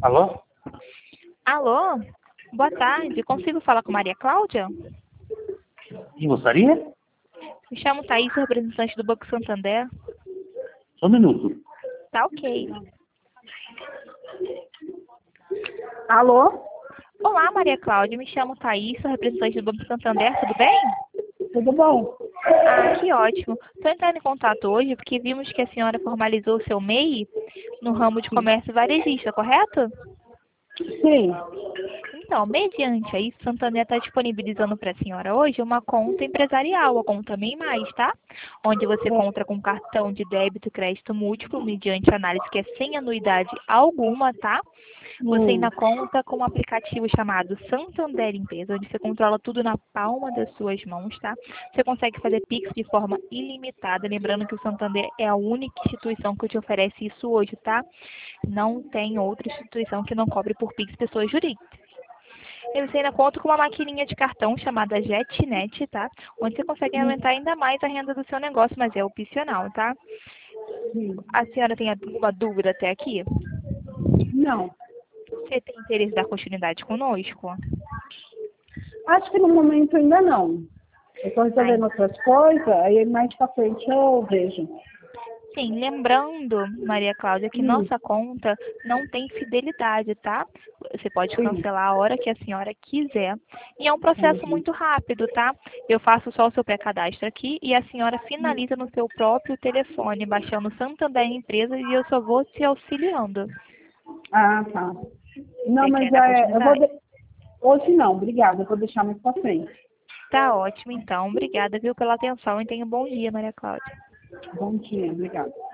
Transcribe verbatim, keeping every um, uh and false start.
Alô? Alô? Boa tarde. Consigo falar com Maria Cláudia? Quem gostaria? Me chamo Thaís, representante do Banco Santander. Só um minuto. Tá ok. Alô? Olá, Maria Cláudia. Me chamo Thaís, sou representante do Banco Santander. Tudo bem? Tudo bom? Ah, que ótimo. Estou entrando em contato hoje porque vimos que a senhora formalizou o seu M E I no ramo de comércio varejista, correto? Sim. Então, mediante aí, o Santander está disponibilizando para a senhora hoje uma conta empresarial, a conta MEI Mais, tá? Onde você conta com cartão de débito e crédito múltiplo, mediante análise que é sem anuidade alguma, tá? Você ainda conta com um aplicativo chamado Santander Empresa, onde você controla tudo na palma das suas mãos, tá? Você consegue fazer Pix de forma ilimitada, lembrando que o Santander é a única instituição que te oferece isso hoje, tá? Não tem outra instituição que não cobre por Pix pessoas jurídicas. E você ainda conta com uma maquininha de cartão chamada JetNet, tá? Onde você consegue aumentar ainda mais a renda do seu negócio, mas é opcional, tá? A senhora tem alguma dúvida até aqui? Não. Você tem interesse em dar continuidade conosco? Acho que no momento ainda não. Eu estou resolvendo Ai. outras coisas, aí mais pra frente eu vejo. Sim, lembrando, Maria Cláudia, que Hum. nossa conta não tem fidelidade, tá? Você pode Sim. cancelar a hora que a senhora quiser. E é um processo Entendi. muito rápido, tá? Eu faço só o seu pré-cadastro aqui e a senhora finaliza no seu próprio telefone, baixando Santander Empresa e eu só vou te auxiliando. Ah, tá. Não, Você mas quer dar é, eu vou continuidade? de... hoje não, obrigada. Eu vou deixar mais pra frente. Tá ótimo, então. Obrigada, viu, pela atenção e tenha um bom dia, Maria Cláudia. Bom dia, obrigada.